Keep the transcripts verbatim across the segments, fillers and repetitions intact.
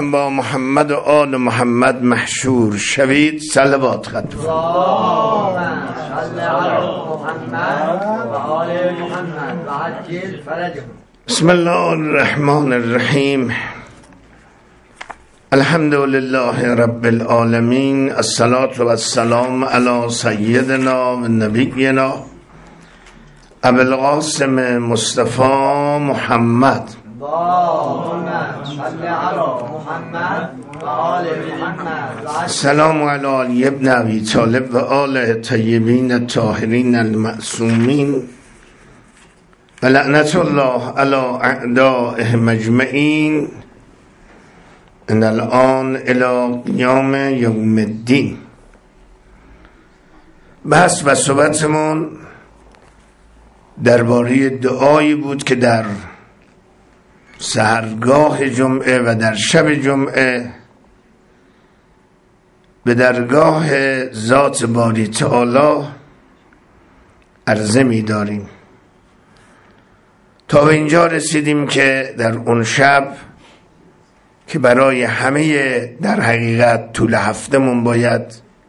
با محمد و آل محمد محشور شوید. صلوات خط اللهم صل علی محمد و آل محمد و عجل فرجهم. بسم الله الرحمن الرحیم. الحمد لله رب العالمین. الصلاة و السلام علی سیدنا و نبینا ابو القاسم مصطفی محمد. اللهم صل علی محمد و آل محمد. سلام علی علی ابن ابی طالب و آل طیبین الطاهرین المعصومین و لعنت الله علی اعدائهم اجمعین ان الان الی قیام یوم الدین. بحث و صحبتمون درباره دعایی بود که در سحرگاه جمعه و در شب جمعه به درگاه ذات باری تعالی عرضه می داریم. تا به اینجا رسیدیم که در اون شب که برای همه در حقیقت طول هفتمون باید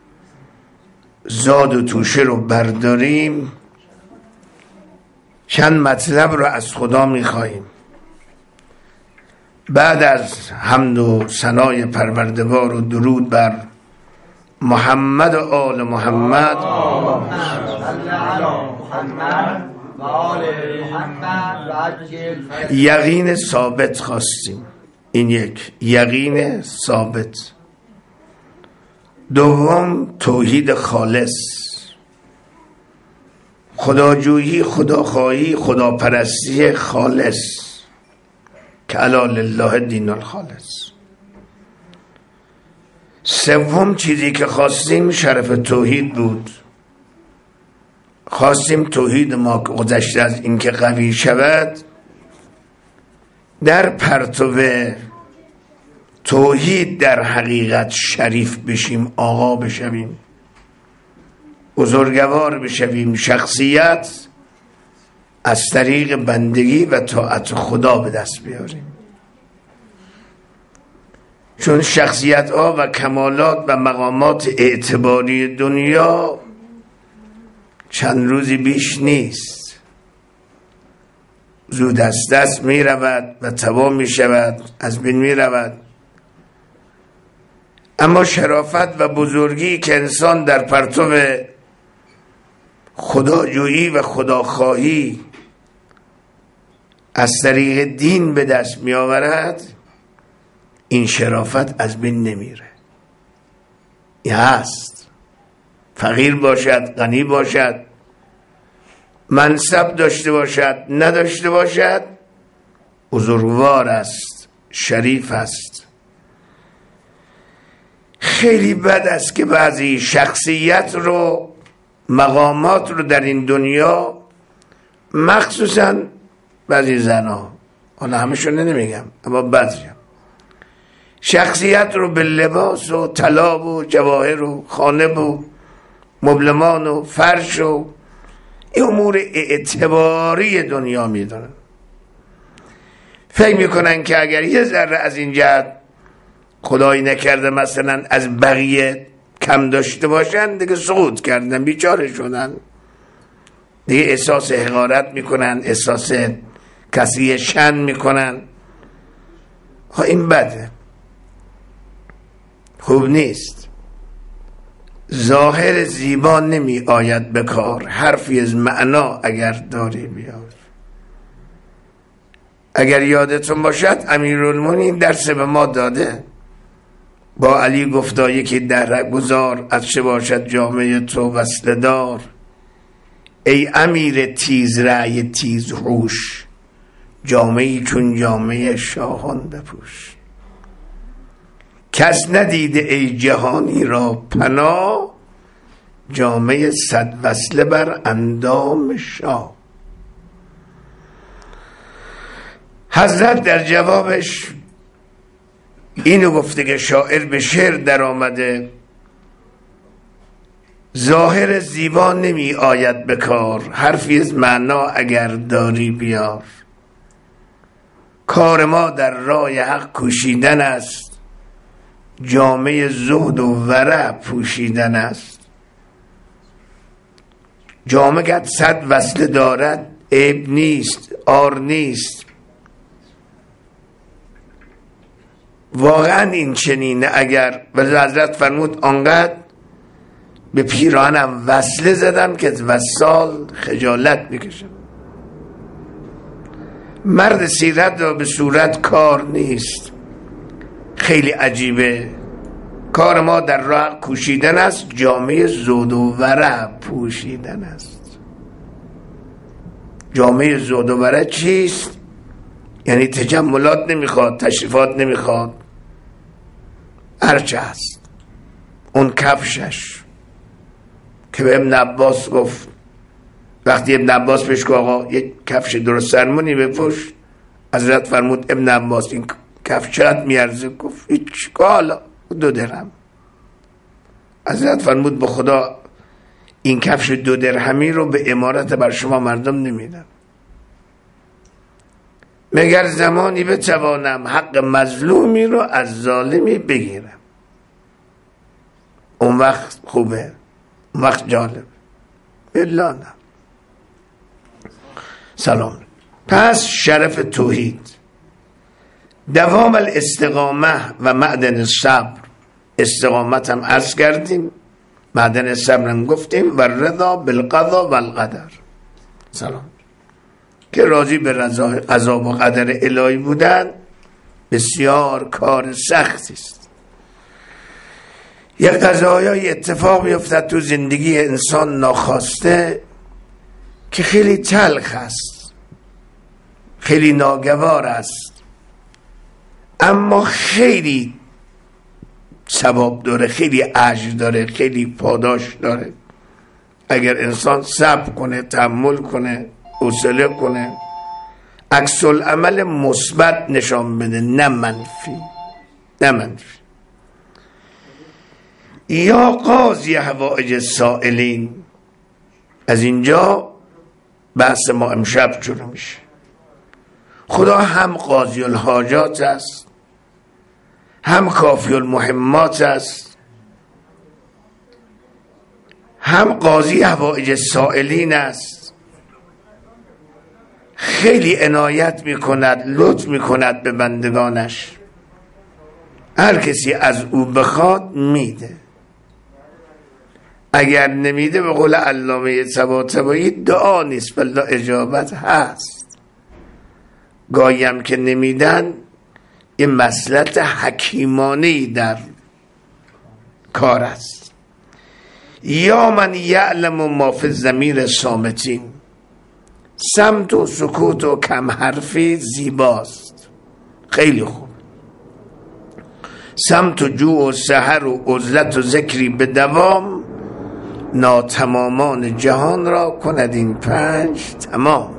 زاد و توشه رو برداریم، چند مطلب رو از خدا می خواهیم. بعد از حمد و ثنای پروردگار و درود بر محمد و آل محمد یقین ثابت خواستیم. این یک یقین ثابت. دوم توحید خالص، خداجویی، خداخواهی، خداپرستی خالص که الا لله دین الخالص. سوم چیزی که خواستیم شرف توحید بود. خواستیم توحید ما گذشته از اینکه قوی شود در پرتو توحید در حقیقت شریف بشیم، آقا بشویم، بزرگوار بشویم، شخصیت از طریق بندگی و طاعت خدا به دست بیاریم. چون شخصیت ها و کمالات و مقامات اعتباری دنیا چند روزی بیش نیست، زود از دست می رود و تمام می شود، از بین می رود. اما شرافت و بزرگی که انسان در پرتو خداجویی و خداخواهی از طریق دین به دست می آورد، این شرافت از بین نمیره. این هست، فقیر باشد، غنی باشد، منصب داشته باشد، نداشته باشد، بزرگوار است، شریف است. خیلی بد است که بعضی شخصیت رو، مقامات رو در این دنیا، مخصوصا بعضی زنها، حالا همشون نمیگم اما بعضی شخصیت رو به لباس و طلا و جواهر و خانه و مبلمان و فرش و این امور اعتباری دنیا میدونن. فکر میکنن که اگر یه ذره از این جهت خدایی نکرده مثلا از بقیه کم داشته باشن، دیگه سقوط کردن، بیچاره شدن، دیگه احساس حقارت میکنن، احساس کسی شن میکنن. ها این بده، خوب نیست. ظاهر زیبا نمی آید به کار، حرفی از معنا اگر داری بیار. اگر یادتون باشد امیرالمومنین درس به ما داده، با علی گفتا یکی در گذار از چه باشد جامعه تو وصله دار. ای امیر تیز رأی تیز هوش، جامعه چون جامعه شاهان بپوش. کس ندیده ای جهانی را پناه، جامعه صد وصله بر اندام شاه. حضرت در جوابش اینو گفته که شاعر به شعر در آمده، ظاهر زیبا نمی آید به کار، حرفی از معنا اگر داری بیار. کار ما در راه حق کوشیدن است، جامعه زهد و ورع پوشیدن است. جامعه که صد وصله دارد عیب نیست، عار نیست. واقعا این چنینه. اگر ولی حضرت فرمود آنقدر به پیرانم وصله زدم که وصال خجالت میکشم. مرد سیرت را به صورت کار نیست. خیلی عجیبه. کار ما در راه کوشیدن است، جامعه زهد و ورع پوشیدن است. جامعه زهد و ورع چیست؟ یعنی تجملات نمیخواد، تشریفات نمیخواد، هرچه هست. اون کفشش که به ابن عباس گفت، وقتی ابن عباس بهش گفت آقا یک کفش درست سرمونی بپوش، حضرت فرمود ابن عباس این کفش چقدر میارزه؟ گفت هیچ، حالا دو درهم. حضرت فرمود به خدا این کفش دو درهمی رو به امارت بر شما مردم نمیدم، مگر زمانی بتوانم حق مظلومی رو از ظالمی بگیرم. اون وقت خوبه، اون وقت جالب. بالله نه. سلام. پس شرف توحید، دوام الاستقامه و معدن الصبر. استقامت هم عرض کردیم، معدن صبر هم گفتیم، و رضا بالقضا و القدر. سلام. که راضی به قضا و قدر الهی بودن بسیار کار سختی است. یک قضایی اتفاق میافتد تو زندگی انسان ناخواسته که خیلی تلخ است، خیلی ناگوار است، اما خیلی ثواب داره، خیلی اجر داره، خیلی پاداش داره. اگر انسان صبر کنه، تحمل کنه، حوصله کنه، عکس العمل مثبت نشان بده، نه منفی، نه منفی. یا قاضی حوائج السائلین. از اینجا بحث ما امشب شروع میشه. خدا هم قاضی الحاجات است، هم کافی المهمات است، هم قاضی حوائج السائلین است. خیلی عنایت میکند، لطف میکند به بندگانش. هر کسی از او بخواد میده، اگر نمیده به قول علامه طباطبایی دعا نیست بلکه اجابت هست. گایم که نمیدن یه مصلحت حکیمانه‌ای در کار است. یا من یعلم ما فی الضمیر صامتین. صمت و سکوت و کم حرفی زیباست، خیلی خوب. صمت و جوع و سحر و عزلت و ذکری به دوام، ناتمامان جهان را کند این پنج تمام.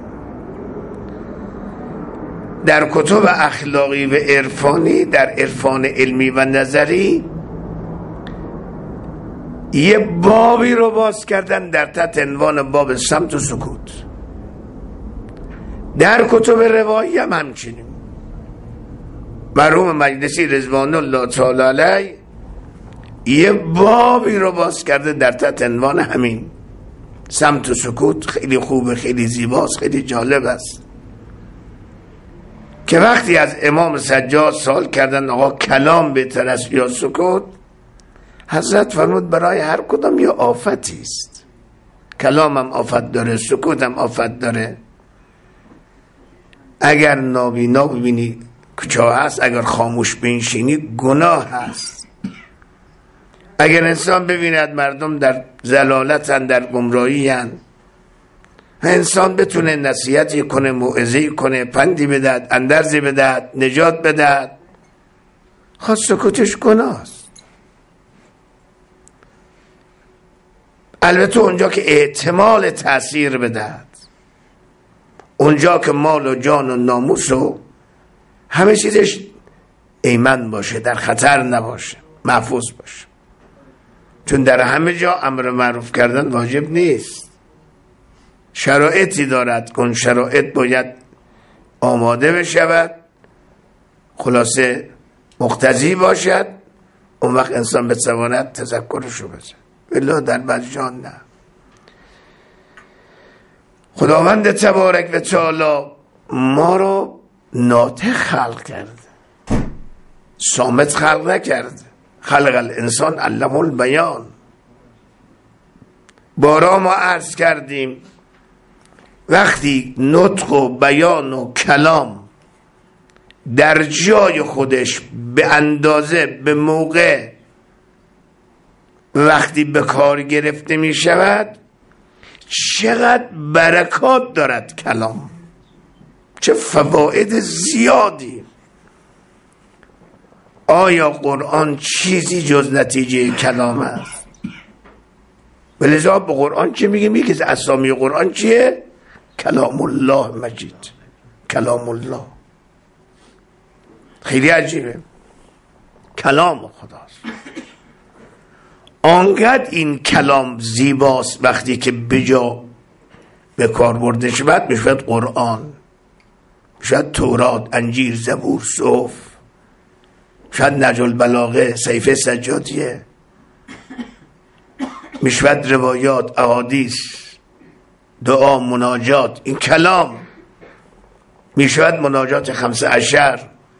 در کتب اخلاقی و عرفانی، در عرفان علمی و نظری، یه بابی رو باز کردن در تحت عنوان باب صمت و سکوت. در کتب روایی هم همچنین. مرحوم مجلسی رضوان الله تعالی علیه یه بابی رو باز کرده در تحت عنوان همین صمت و سکوت. خیلی خوبه، خیلی زیباست، خیلی جالب است. که وقتی از امام سجاد سوال کردن آقا کلام بهتر است یا سکوت، حضرت فرمود برای هر کدام یه آفتی است. کلام هم آفت داره، سکوت هم آفت داره. اگر نابینا ببینی کجا هست، اگر خاموش بنشینی گناه هست. اگر انسان ببیند مردم در ضلالتن، در گمراهی هن، انسان بتونه نصیحتی کنه، موعظه‌ای کنه، پندی بدهد، اندرزی بدهد، نجات بدهد، خواست سکوتش گناه است. البته اونجا که احتمال تأثیر بدهد، اونجا که مال و جان و ناموس و همه چیزش ایمن باشه، در خطر نباشه، محفوظ باشه. چون در همه جا امر معروف کردن واجب نیست، شرایطی دارد. اون شرایط باید آماده بشود، خلاصه مقتضی باشد، اون وقت انسان بتواند تذکرشو بزن، الا در بعضیان نه. خداوند تبارک و تعالی ما رو ناطق خلق کرد، صامت خلق نکرد. خلق الانسان علمه البیان. بارا ما عرض کردیم وقتی نطق و بیان و کلام در جای خودش به اندازه به موقع وقتی به کار گرفته می شود چقدر برکات دارد کلام، چه فواید زیادی. آیا قرآن چیزی جز نتیجه کلام است؟ ولذا به قرآن چه میگه؟ میگه که اسامی قرآن چیه؟ کلام الله مجید، کلام الله. خیلی عجیبه، کلام خداست. آنقدر این کلام زیباست وقتی که بجا به کار برده شود میشود قرآن، میشود تورات، انجیل، زبور، صحف، میشود نهج البلاغه، صحیفه سجادیه، میشود روایات، احادیث، دعا، مناجات. این کلام میشود مناجات خمسه عشر،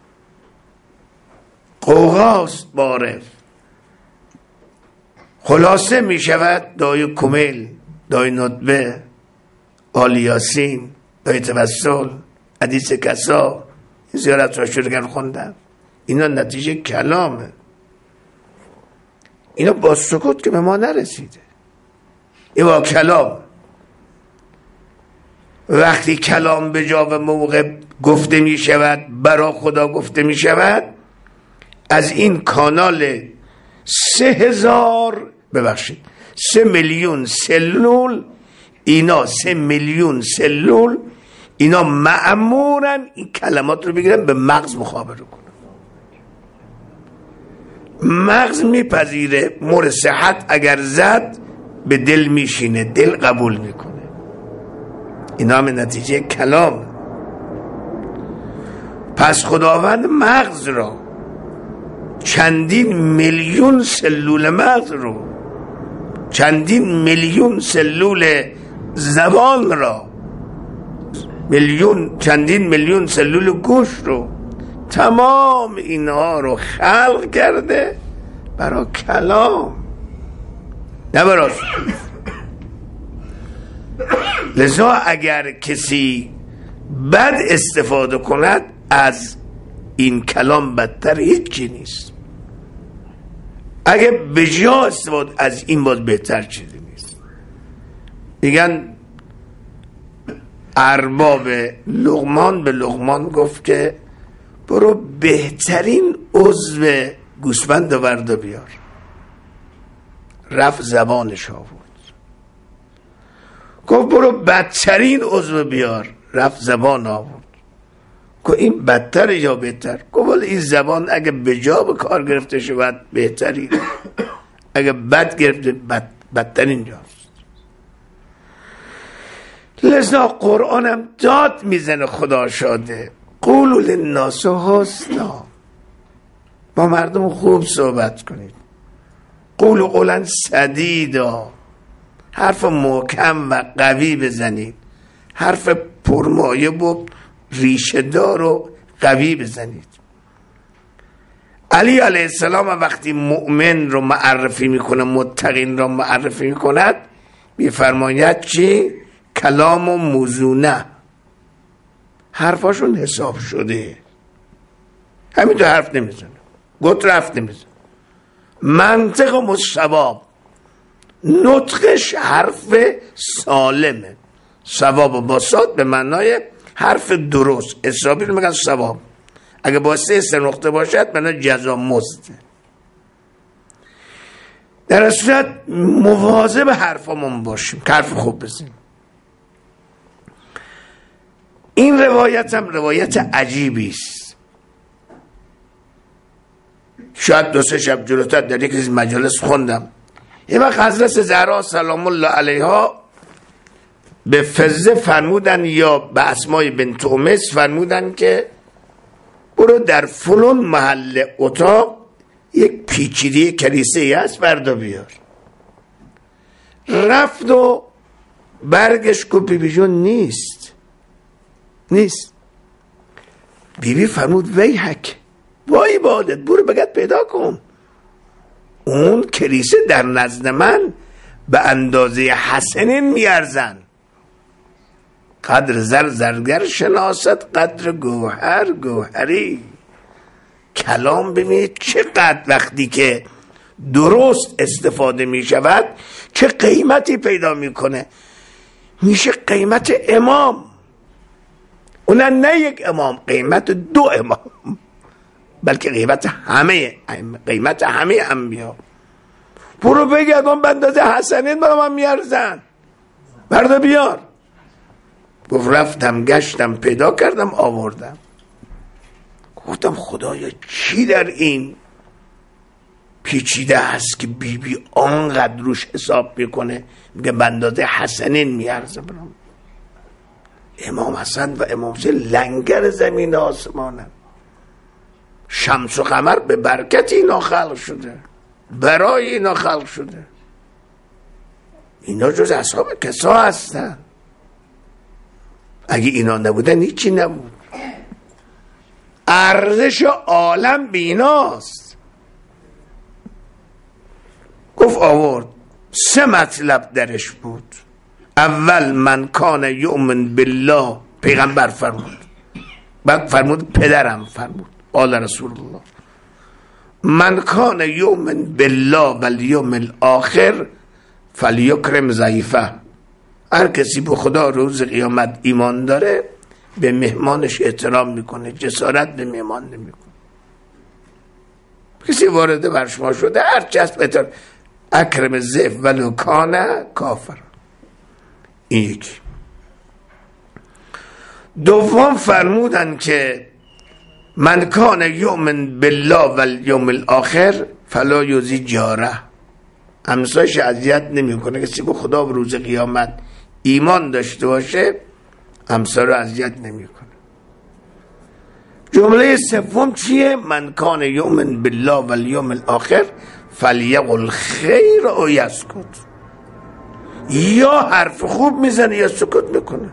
قوغاست باره. خلاصه میشود دعای کمیل، دعای ندبه، آل یاسین، دعای توسل، حدیث کسا، زیارت را شرگن خوندن. اینا نتیجه کلامه. اینا با سکوت که به ما نرسیده، این با کلام. وقتی کلام به جا و موقع گفته می شود، برا خدا گفته می شود، از این کانال سه هزار ببخشید سه میلیون سلول، اینا سه میلیون سلول اینا مأمورن این کلمات رو بگیرن به مغز مخابره کنن. مغز میپذیره، مور صحت اگر زد به دل میشینه، دل قبول میکنه. اینا هم نتیجه کلام. پس خداوند مغز را، چندین میلیون سلول مغز رو، چندین میلیون سلول زبان را، میلیون چندین میلیون سلول گوش رو، تمام اینها رو خلق کرده برای کلام، نه برای لذا اگر کسی بد استفاده کند از این کلام بدتر هیچی نیست. اگه به جا استفاده از این باز بهتر چیزی نیست. میگن ارباب لقمان به لقمان گفت که برو بهترین عضو گوسفند ورد و بیار. رفت زبانش آورد. گفت برو بدترین عضو بیار. رفت زبان آورد. گفت این بدتر یا بهتر؟ گفت ولی این زبان اگه به جا به کار گرفته شود بهتری، اگه بد گرفته بد بدترین جاست. لذا قرآن هم داد میزنه خدا شاده قولوا للناس حسنا، با مردم خوب صحبت کنید. قولوا قولا سدیدا، حرف محکم و قوی بزنید، حرف پرمایه و ریشه دار و قوی بزنید. علی علیه السلام وقتی مؤمن رو معرفی میکنه، متقین رو معرفی میکند، میفرماید چی؟ کلام و موزونه، حرفاشون حساب شده، همین تو حرف نمیزنه، گت رفت نمیزنه، منطق و مصواب، نطقش حرف سالمه. صواب و باسات به معنای حرف درست، حسابی رو میگن صواب. اگه با سه سه نقطه باشد معنی جزا مزد. در صورت مواظب حرفمون باشیم که حرف خوب بزنیم. این روایت هم روایت عجیبی است. شاید دو سه شب جلوتر در یک از مجالس خوندم. یه وقت حضرت زهرا سلام الله علیها به فزه فرمودن یا به اسمای بنت امیس فرمودن که برو در فلان محل اتاق یک پیچیده کلیسه هست بردا بیار. رفت و برگش کو بی بی جون نیست نیست بی بی فرمود ویحک، وای بادت، برو بگت پیدا کن. اون کلیسه در نزد من به اندازه حسنین میارزن. قدر زر زرگر شناست، قدر گوهر گوهری. کلام ببینید چقدر وقتی که درست استفاده می شود چه قیمتی پیدا میکنه. میشه قیمت امام، اونن نه یک امام، قیمت دو امام، بلکه قیمت همه قیمت همه انبیا. برو بگرد اون بندازه حسنین برای من میارزن، بردا بیار. گفت رفتم گشتم پیدا کردم آوردم. گفتم خدایا چی در این پیچیده هست که بی بی آنقدر روش حساب میکنه، میگه بندازه حسنین میارزه برام. امام حسن و امام حسین لنگر زمین آسمانه. شمس و قمر به برکت اینا خلق شده، برای اینا خلق شده. اینا جز اصحاب کسا هستن. اگه اینا نبودن هیچی نبود. ارزش عالم بیناست. گفت آورد. سه مطلب درش بود. اول من کان یؤمن بالله، پیغمبر فرمود. بعد فرمود پدرم فرمود قال رسول الله من کان یؤمن بالله و الیوم الاخر فلیکرم ضیفه. هر کسی به خدا روز قیامت ایمان داره به مهمانش احترام میکنه، جسارت به مهمان نمیکنه. کسی وارد بر شما شده هر چیز بهتر اکرم ضیف ولو کان کافر. این یکی. دوم فرمودن که من کان یؤمن بالله و الیوم الاخر فلا یؤذی جاره. همسایش اذیت نمیکنه. کسی به خدا به روز قیامت ایمان داشته باشه همسایه رو اذیت نمیکنه. جمله سوم چیه؟ من کان یؤمن بالله و الیوم الاخر فلیقل خیر او یسکت. یا حرف خوب میزنه یا سکوت میکنه.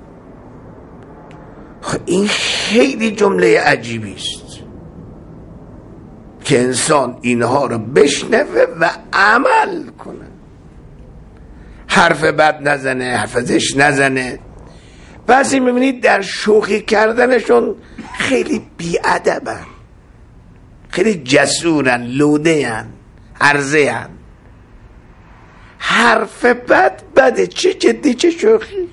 این خیلی جمله عجیبی است که انسان اینها رو بشنوه و عمل کنه. حرف بد نزنه، حرف زشت نزنه. بعضی میبینید در شوخی کردنشون خیلی بی‌ادبن، خیلی جسورن، لوده‌ان، هرزه‌ان. حرف بد بده، چه جدی چه شوخی.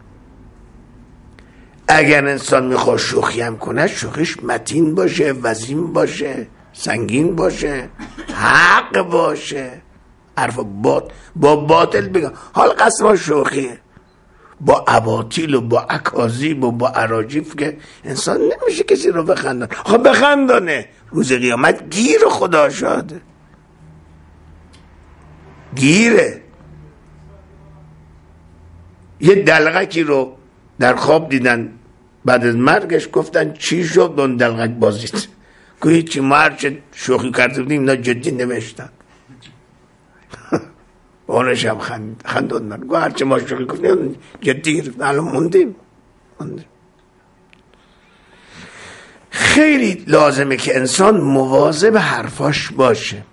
اگر انسان میخواد شوخی هم کنه شوخیش متین باشه، وزین باشه، سنگین باشه، حق باشه. حرف باد با باطل بگم. حال قسم شوخیه با اباطیل و با اکاذیب و با اراجیف که انسان نمیشه کسی رو بخندان. خب بخندانه روز قیامت گیر خدا شاده، گیره. یه دلغکی رو در خواب دیدن، بعد از مرگش گفتن چی شد اون دلغک بازید؟ که هیچی، ما هرچه شوخی کرده بودیم اینا جدی نوشتن. اونش هم خند خندوندن. گو هرچه ما شوخی کنیم جدی گرفت. الان موندیم. خیلی لازمه که انسان مواظب حرفاش باشه.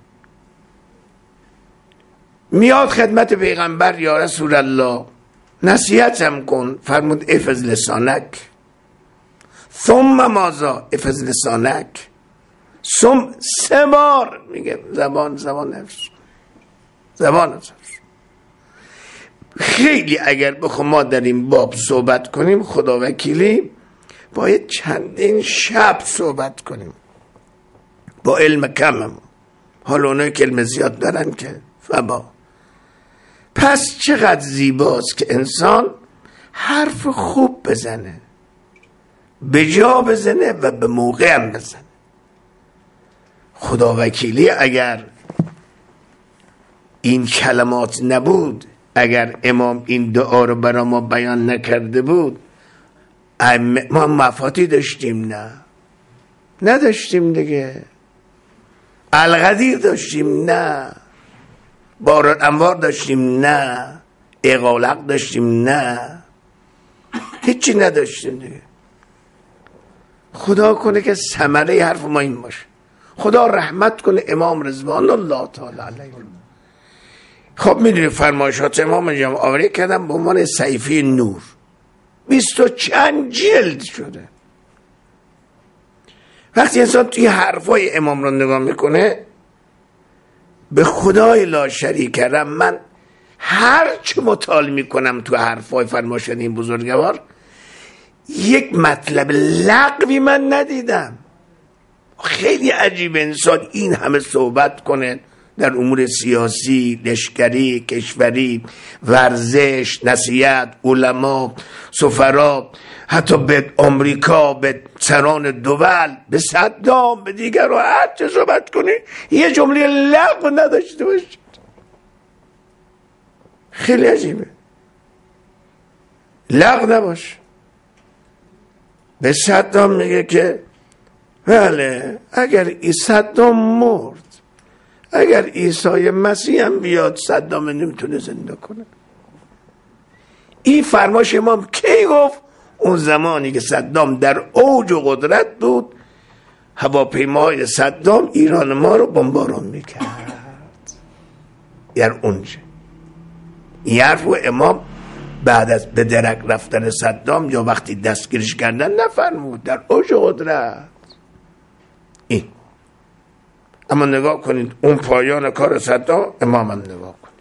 میاد خدمت پیغمبر یا رسول الله نصیحتم کن. فرمود احفظ لسانک. ثم ماذا؟ احفظ لسانک. ثم سه بار میگه زبان زبان حفظ زبان حفظ. خیلی اگر بخوام ما در این باب صحبت کنیم خدا وکیلی باید چندین شب صحبت کنیم با علم کمم. حالا اونایی که علم زیاد دارن که فبا. پس چقدر زیباست که انسان حرف خوب بزنه، به جا بزنه و به موقع هم بزنه. خدا وکیلی اگر این کلمات نبود، اگر امام این دعا رو برای ما بیان نکرده بود، ما مفاتی داشتیم؟ نه نداشتیم دیگه. القدیر داشتیم نه، باران انوار داشتیم نه، اقالق داشتیم نه، هیچی نداشتیم دیگه. خدا کنه که ثمره حرف ما این باشه. خدا رحمت کنه امام رضوان الله تعالی علیه. خب میدونی فرمایشات امام جمع آوری کردم به عنوان صحیفه نور، بیست و چند جلد شده. وقتی انسان توی حرفای امام رو نگاه میکنه، به خدای لا شریک له من هر چه مطالعه میکنم تو حرفای فرمایشات این بزرگوار، یک مطلب لغوی من ندیدم. خیلی عجیب انسان این همه صحبت کنه در امور سیاسی، لشکری، کشوری، ورزش، نصیحت، علما، سفرا، حتی به آمریکا، به سران دول، به صدام، به دیگر رو هر چه صحبت کنی یه جمله لغو نداشته باشید. خیلی عجیبه، لغو نباش. به صدام میگه که بله اگر ای صدام مرد، اگر عیسی مسیح هم بیاد صدام نمیتونه زنده کنه. این فرمایش امام کی گفت؟ اون زمانی که صدام در اوج و قدرت بود، هواپیماهای صدام ایران ما رو بمباران میکرد. یعنی اونجا این حرف و امام بعد از به درک رفتن صدام یا وقتی دستگیرش کردن نفرمود، در اوج قدرت. این اما نگاه کنید اون پایان کار صدام، امام هم نگاه کنید.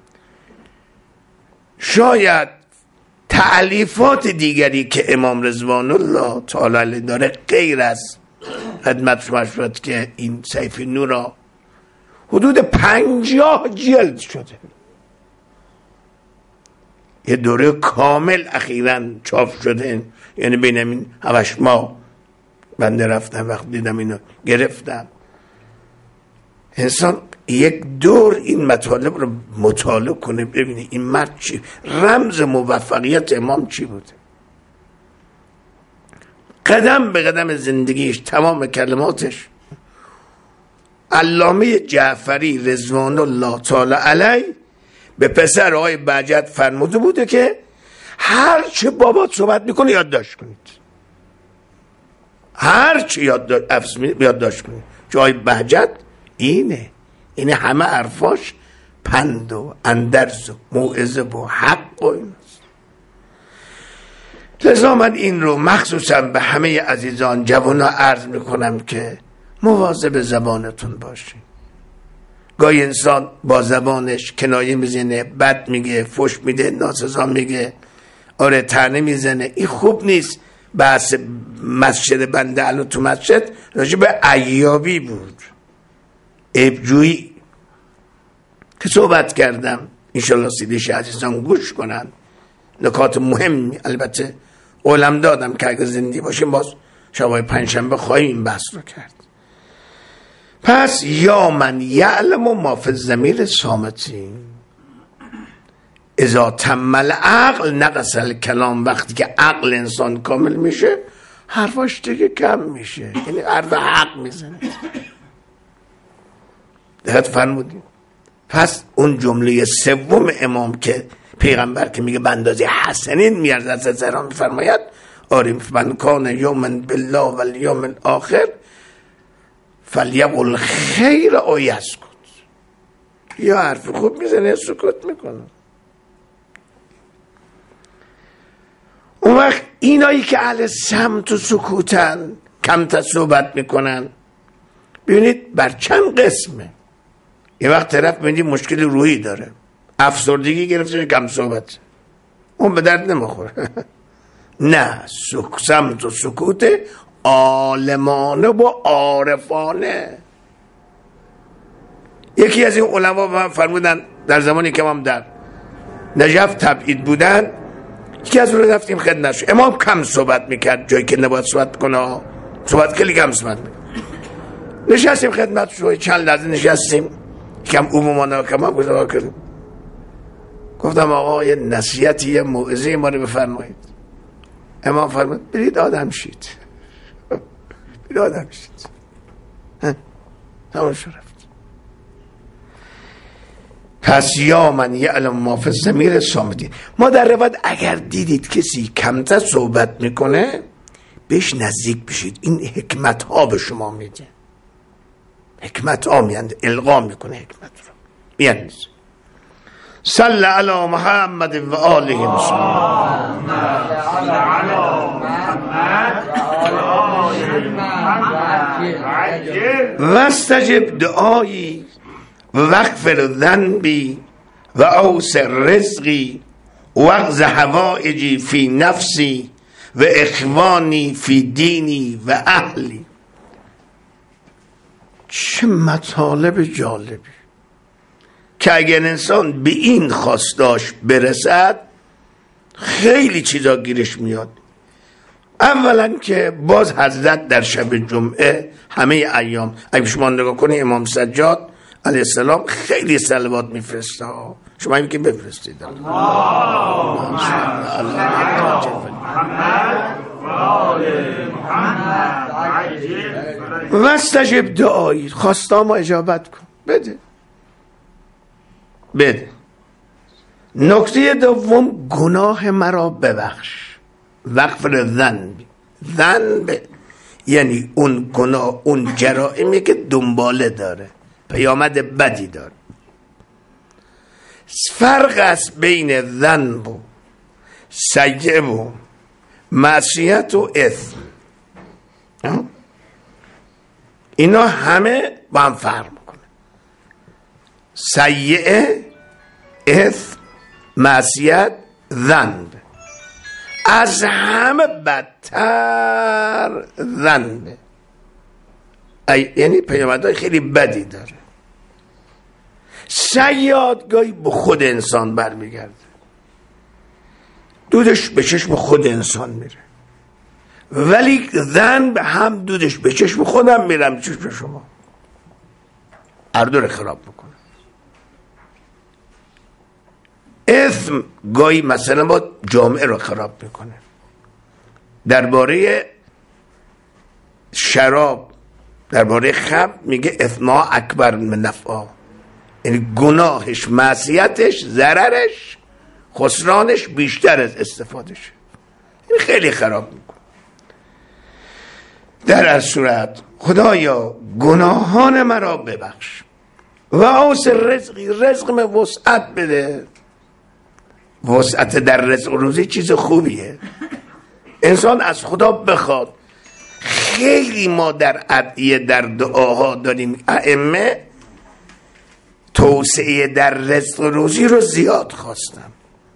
شاید تألیفات دیگری که امام رضوان الله تعالی علیه داره غیر از خدمت شما شد که این صحیفه نور حدود پنجاه جلد شده، یه دوره کامل اخیراً چاپ شده. یعنی بین این هشت ماه بنده رفتم وقت دیدم اینو گرفتم. انسان یک دور این مطالب رو مطالعه کنه، ببینه این مرد چی، رمز موفقیت امام چی بوده. قدم به قدم زندگیش، تمام کلماتش. علامه جعفری رضوان الله تعالی علیه به پسر آقای بهجت فرموده بوده که هر چه بابات صحبت میکنه یادداشت کنید، هر چه یادداشت کنید. جای بهجت اینه، این همه حرفاش پند و اندرز و موعظه و حق و ایناست. لذا من این رو مخصوصا به همه عزیزان جوانا عرض میکنم که مواظب زبانتون باشین. گاهی انسان با زبانش کنایه میزنه، بد میگه، فحش میده، ناسزا میگه، آره طعنه میزنه. این خوب نیست. بحث مسجد بنده الان تو مسجد راجع به عیابی بود، عیبجویی که صحبت کردم. انشالله سیدیش عزیزان گوش کنن، نکات مهمی البته علم دادم که اگر زندگی باشیم باز شبای پنجشنبه خواهیم این بحث رو کرد. پس یا من یعلم و ما فی الضمیر صامتین اذا تمل عقل نقص الکلام. وقتی که عقل انسان کامل میشه حرفاش دیگه کم میشه، یعنی حرف حق میزنه. دقت فرمودید؟ پس اون جمله سوم امام که پیغمبر که میگه به اندازه حسنین میارزد زهرا میفرماید آره من کان یومن بالله و الیوم الاخر فلیقل خیر او یسکت. یا حرف خوب میزنه سکوت میکنه. اون وقت اینایی که اهل صمت و سکوتن، کمتر صحبت میکنن، ببینید بر چند قسمه. یه وقت طرف میدید مشکل روحی داره، افسردگی گرفته، کم صحبت، اون به درد نمیخوره. نه، صمت و سکوت عالمانه و عارفانه. یکی از این علما به من فرمودن در زمانی که امام در نجف تبعید بودن، یکی از رو رفتیم خدمتش، امام کم صحبت میکرد جایی که نباید صحبت کنه، صحبت خیلی کم صحبت میکرد. نشستیم خدمتش رو چند لحظه نشستیم، کم عمومانه کم هم گذار کردیم. گفتم آقا یه نصیحتی یه موعظه ما رو بفرمایید. امام فرمود برید آدم شید، برید آدم شید. تمام شد رفت. پس یا من یعلم ما فی الضمیر صامتین. ما در روایت اگر دیدید کسی کمتر صحبت میکنه بهش نزدیک بشید، این حکمت ها به شما میده، حکمت ها میاند، القا میکنه حکمت رو میاند. صلی علی محمد و آله وسلم. واستجب دعایی و واغفر ذنبی و اوسع رزقی واقض حوائجی فی نفسی و اخوانی فی دینی و اهلی. چه مطالب جالبی که اگر انسان به این خواستاش برسد خیلی چیزا گیرش میاد. اولا که باز حضرت در شب جمعه همه ایام اگه شما نگاه کنید امام سجاد علیه السلام خیلی صلوات میفرسته. شما این که بفرستید واستجب دعایی، خواستا ما اجابت کن، بده بده. نکته دوم گناه مرا ببخش، واغفر ذنبی. ذنب یعنی اون گناه، اون جرائمی که دنباله داره، پیامد بدی داره. فرق است بین ذنب و سیئه و معصیت و اثم. اینا همه با هم فرق میکنه. سیئه، اثم، معصیت، ذنب. از همه بدتر ذنبه، یعنی پیامدهای خیلی بدی داره. سیئات گاهی به خود انسان برمیگرده، دودش به چشم خود انسان میره، ولی ذنب هم دودش به چشم خودم میرم، چشم شما اردو خراب میکنه. اثم گاهی مثلا با جامعه رو خراب میکنه. درباره شراب، درباره خمر میگه اثما اکبر من نفعا، یعنی گناهش، معصیتش، ضررش، خسرانش بیشتر از استفادهش. این خیلی خراب میکنه. در هر صورت خدایا گناهان مرا ببخش و اوسع رزقی، رزق من وسعت بده. وسعت در رزق روزی چیز خوبیه، انسان از خدا بخواد. خیلی ما در ادعیه در دعاها داریم ائمه توسعه در رزق روزی رو زیاد خواستم.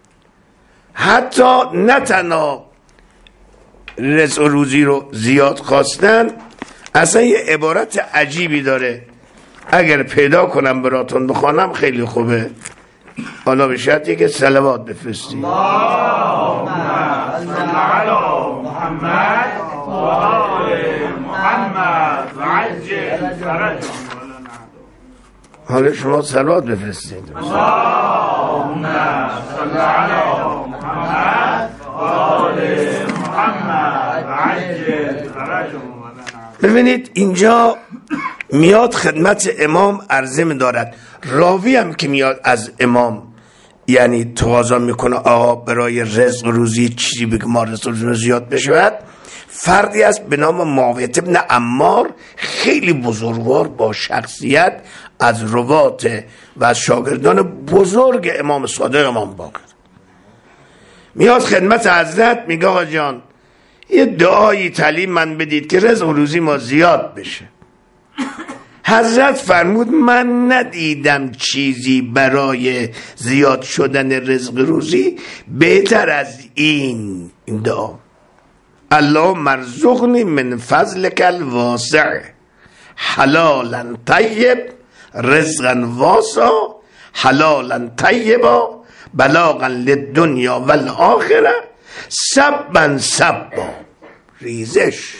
حتی نه تنها رزق روزی رو زیاد خواستن، اصلا یه عبارت عجیبی داره، اگر پیدا کنم براتون بخوانم خیلی خوبه. حالا به شرطی که صلوات بفرستید. اللهم صل علی محمد و آل محمد و عجل فرجهم. حالا شما صلوات بفرستید. اللهم صل علی محمد و آل محمد و عجل فرجهم. ببینید اینجا میاد خدمت امام عرضه می‌دارد. راوی هم که میاد از امام یعنی تقاضا میکنه آقا برای رزق روزی چیزی بگه ما رزق روزی زیاد بشود. فردی است به نام معاویه بن عمار، خیلی بزرگوار با شخصیت، از روات و از شاگردان بزرگ امام صادق امام باقر. میاد خدمت حضرت میگه آقا جان یه دعایی تعلیم من بدید که رزق روزی ما زیاد بشه. حضرت فرمود من ندیدم چیزی برای زیاد شدن رزق روزی بهتر از این این دعا. اللهم ارزقنی من فضلک الواسع حلالا طیب رزقا واسع حلالا طیبا بلاغا للدنیا والآخره سبا سبا. ریزش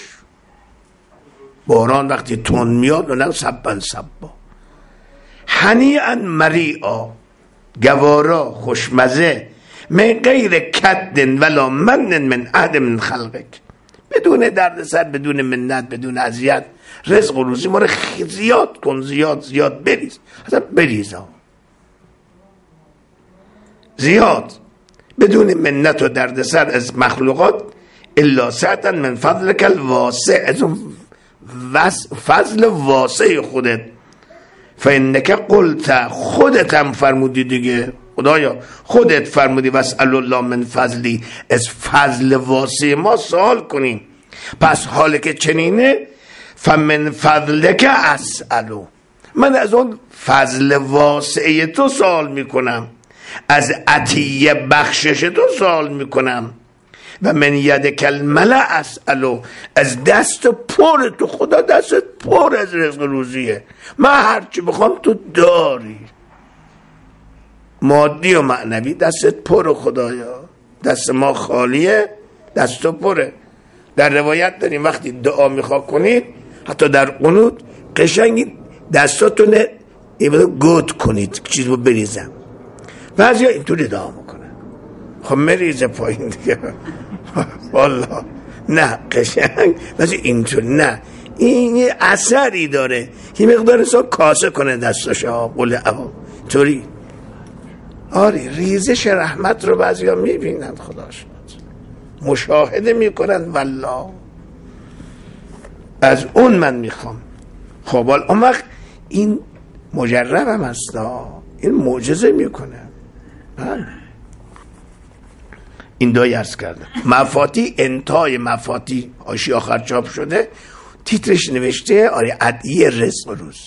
باران وقتی تون میاد اونم سبا سبا. هنیئا مریعا، گوارا خوشمزه، من غیر کد ولا من من احد من خلقک، بدون دردسر، بدون منت، بدون اذیت. رزق و روزی ما رو زیاد کن، زیاد زیاد بریز، اصلا بریز ها. زیاد بدون منت و دردسر از مخلوقات. الا سعتا من فضلک الواسع، از اون فضل واسع خودت. فانک قلت، خودت هم فرمودی دیگه، خدایا خودت فرمودی واسأل الله من فضلی، از فضل واسع ما سوال کنیم. پس حالی که چنینه، فمن فضلک اسألو، من از اون فضل واسع تو سوال میکنم، از عطیه بخشش تو سوال میکنم. و من یدک الملأ اسألو، از دست پر تو، خدا دست پر از رزق روزیه، من هرچی بخوام تو داری، مادی و معنوی دستت پر. خدایا دست ما خالیه، دست تو پره. در روایت داریم وقتی دعا میخوا کنید، حتی در قنوت، قشنگی دستاتون گوت کنید، چیز رو بریزم. بعضی ها اینطوری دعا میکنن، خب مریزه پایین دیگه والله نه قشنگ، بعضی اینطوری نه، این یه اثری داره، یه مقدار سا کاسه کنه دستاش ها، قول اوا طوری. آره ریزش رحمت رو بعضی ها میبینن، خداش مشاهده میکنن، والله از اون من میخوام. خب اون وقت این مجرب هم هست، این معجزه میکنه. این دو عرض کردم. مفاتی، انتهای مفاتی حاشیه آخر چاپ شده، تیترش نوشته آره ادعیه رزق روزی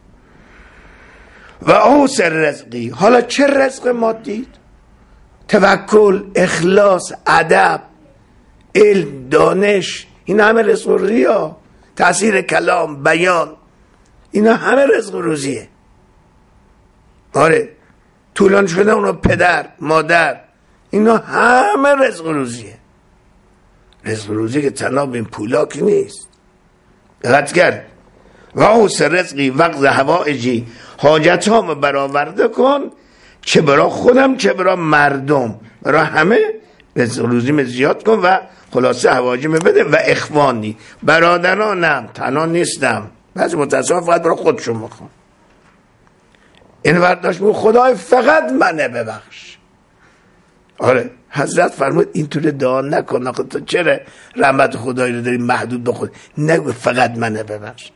و اوسر رزقی. حالا چه رزق مادی؟ توکل، اخلاص، ادب، علم، دانش، این همه رزق روزی ها. تأثیر کلام، بیان، اینا همه رزق روزیه. آره طولان شده اونا پدر، مادر، اینا همه رزق روزیه. رزق روزی که تنها به این پولاک نیست. دقت کرد. و اوس رزقی وقت هوایجی، حاجت هامو برآورده کن، چه برا خودم چه برا مردم، برا همه رزق روزی زیاد کن و خلاصه هواجی بده. و اخوانی، برادرانم، تنها نیستم، بعضی متاسفانه فقط برا خودشون میخوام. این ورداشت بود خدای فقط منه ببخش. آره حضرت فرمود اینطور دعا نکن، تو چرا رحمت خدایی رو داری محدود به خود، نگو فقط منه ببخش.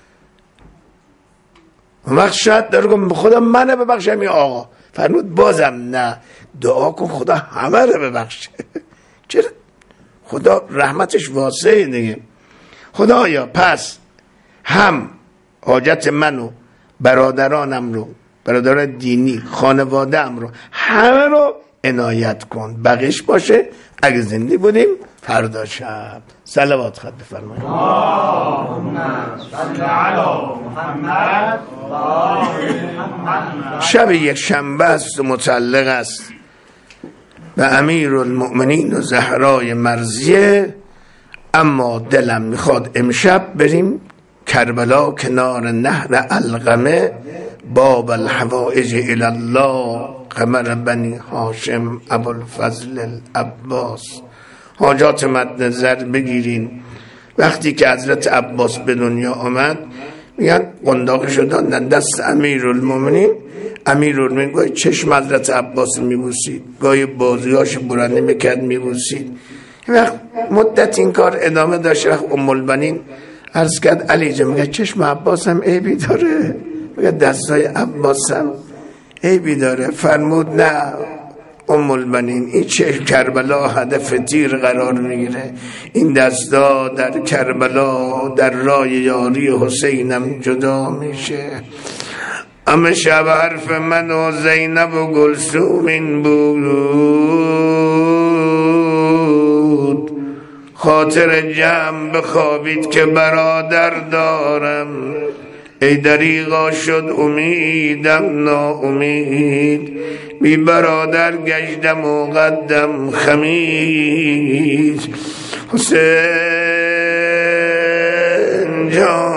وقت شاید داره گم خدا منه ببخش همین آقا، فرمود بازم نه، دعا کن خدا همه رو ببخشه. چرا؟ خدا رحمتش واسعه دیگه. خدایا پس هم حاجت منو، برادرانم رو، برادران دینی، خانواده‌ام رو، همه رو عنایت کن، بقیش باشه اگه زنده بودیم فردا شب. صلوات خط بفرمایید. اللهم صل علی محمد و آل محمد. شب یک شنبه است و متعلق است به امیرالمؤمنین و زهرای مرضیه، اما دلم میخواد امشب بریم کربلا کنار نهر القمه، باب الحوائج الی الله، قمر بنی هاشم ابوالفضل العباس. حاجات مد نظر بگیرین. وقتی که حضرت عباس به دنیا آمد میگن قنداق شدن دست امیرالمومنین. امیرالمومنین گاهی چشم حضرت عباس میبوسید، گاهی بازویاش برنده میکرد میبوسید. وقت مدت این کار ادامه داشت. وقت ام البنین عرض کرد علی جان، میگه چشم عباس هم عیبی داره؟ میگه دستای عباس هم عیبی داره؟ فرمود نه ام البنین، این چشم کربلا هدف تیر قرار میگیره، این دستا در کربلا در راه یاری حسینم جدا میشه. اما شب حرف من و زینب و گلسوم این بود، خاطر جمع بخوابید که برادر دارم، ای دریغا شد امیدم ناامید، بی برادر گشتم و قدم خمید. حسین جان